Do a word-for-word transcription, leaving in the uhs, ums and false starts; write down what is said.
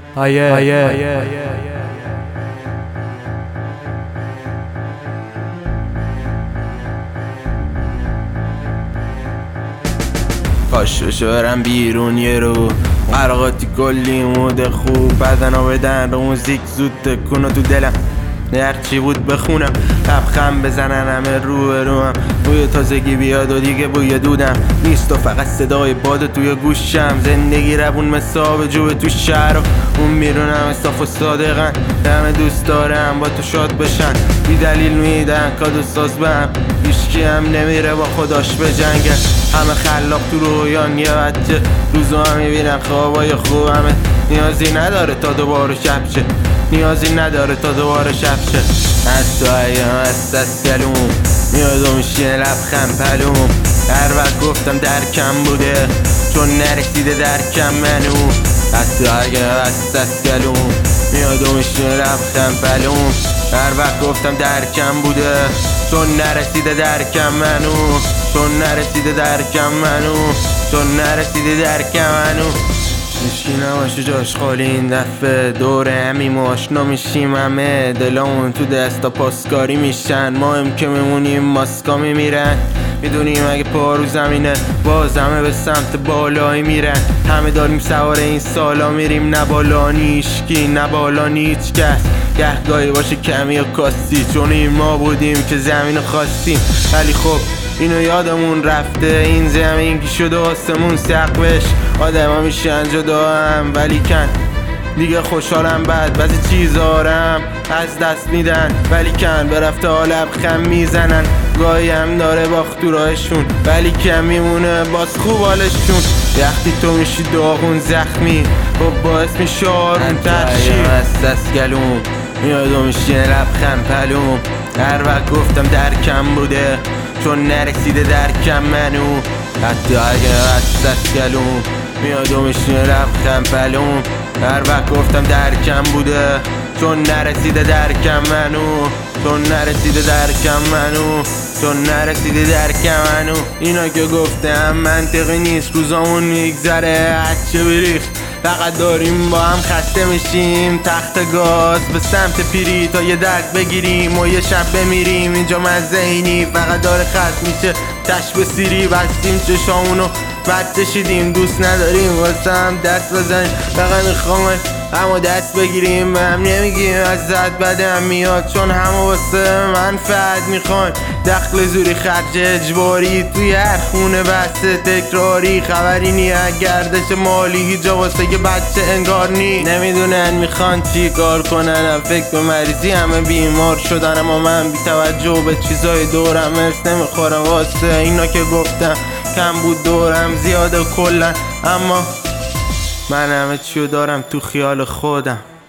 آیه آیه پاشو برم بیرون یه رو قرقاتی کلی موده خوب بدنا بدن رو موزیک زود تکونو تو دلم نرچی بود بخونم لبخند بزنن همه رو رو هم بوی تازگی بیاد و دیگه بوی دودم نیست و فقط صدای باد توی گوشم زندگی روون مثاب جوه تو شهر و اون میرونم اصاف و صادقن همه دوست دارم با تو شاد بشن بی دلیل میدن کادو ساز بهم هیچکی هم نمیره با خداش به جنگه همه خلاق تو رویان یه بچه روزو هم میبینن خوابای خوبمه نیازی نداره تا دوباره شب شه نیازی نداره تا دوباره شب شه از تو ایام هست از گلوم میاد و میشینه لبخند پلوم هر وقت گفتم درکم بوده چون نرسیده درکم منو از تو ایام هست از گلوم میاد و میشینه لبخند پلوم هر وقت گفتم درکم بوده چون نرسیده درکم منو چون نرسیده درکم منو چون نرسیده درکم منو هیچکی نباشه جاش خالی این دفعه دوره همیم و آشنا میشیم همه دلامون تو دستا پاسکاری میشن ما هم که میمونیم ماسکا میمیرن میدونیم اگه پا رو زمینه باز همه به سمت بالایی میرن همه داریم سوار این سالا میریم نه بالا نیشکی نه بالا نیچ کس گهگاهی باشه کمی و کاستی چون این ما بودیم که زمین خواستیم ولی خب اینو یادمون رفته این زمین که شده آسمون سقفش آدم ها میشن جدا هم ولی کن دیگه خوشحالم بعد بعضی چیزارم از دست میدن ولی کن به رفته ها لبخند میزنن گاهی هم داره باخت تو راهشون ولی کم میمونه باز خوب حالشون وقتی تو میشی داغون زخمی خب باعث میشه آروم ترشی از دست گلوم میاد و میشینه لبخند پلوم هر وقت گفتم درکم بوده چون نرسیده درکم منو حتی اگه از دست گلوم میاد و میشینه لبخند پلوم هر وقت گفتم درکم بوده چون نرسیده درکم منو چون نرسیده درکم منو چون نرسیده درکم منو اینا که گفتم منطقی نیست روزامون میگذره هرچه بریخ فقط داریم با هم خسته میشیم تخت گاز به سمت پیری تا یه درد بگیریم و یه شب بمیریم اینجا مزه اینی فقط داره خست میشه تش به سیری بستیم چشامونو بد کشیدیم دوست نداریم واسه هم دست بزنیم فقط میخوام اما دست بگیریم به هم نمیگیم ازت بدم میاد چون همه واسه منفعت میخوایم دخل زوری خرج اجباری توی هر خونه بسته تکراری خبری نی گردش مالی هیچ جا واسه یه بچه انگار نی نمیدونن میخوان چی کار کنن فکر به مریضی همه بیمار شدن اما من بی توجه به چیزای دورم ارس نمیخورم واسه اینا که گفتم کم بود دورم زیاده کلن اما من همه چیو دارم تو خیال خودم.